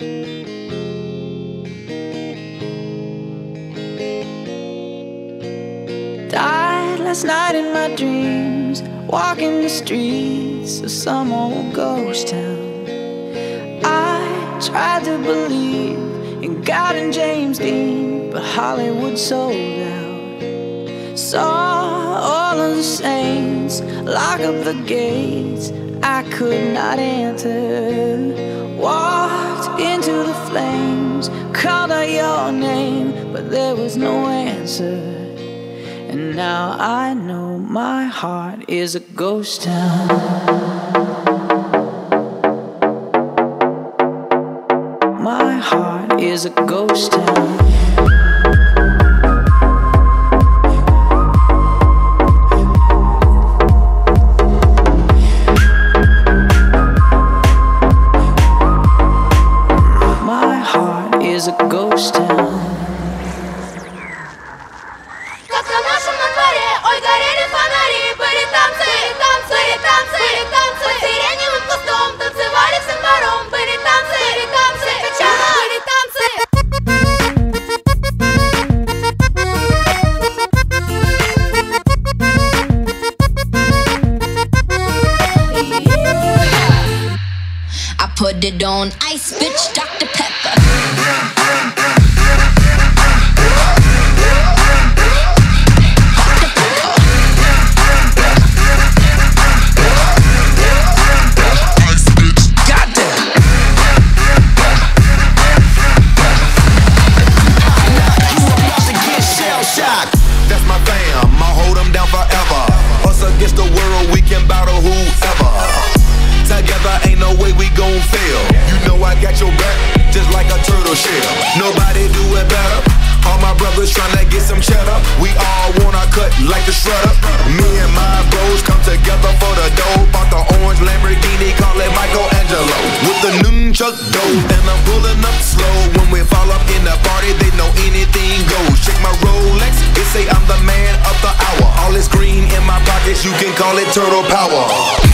Died last night in my dreams, walking the streets of some old ghost town. I tried to believe in God and James Dean, but Hollywood sold out. Saw all of the saints lock up the gates I could not enter. Walked into the flames, called out your name, but there was no answer. And now I know my heart is a ghost town. My heart is a ghost town. My heart is a ghost town. Как на нашем на дворе, ой, горели фонари, были танцы, танцы, танцы, танцы. Под сиреневым кустом танцевали всем двором, были танцы, качала, были танцы. I put it on ice, bitch, Dr. Pepper. That's my fam, I'll hold them down forever. Us against the world, we can battle whoever. Together ain't no way we gon' fail. You know I got your back, just like a turtle shell. Nobody do it better. All my brothers tryna get some cheddar. We all wanna cut like the shredder. Me and my bros come together for the dough. Bought the orange Lamborghini, call it Michelangelo. With the nunchuck dough, and I'm pulling up slow. When we fall up in the party, they know anything goes. Check my Rolex, it say I'm the man of the hour. All this green in my pockets, you can call it turtle power.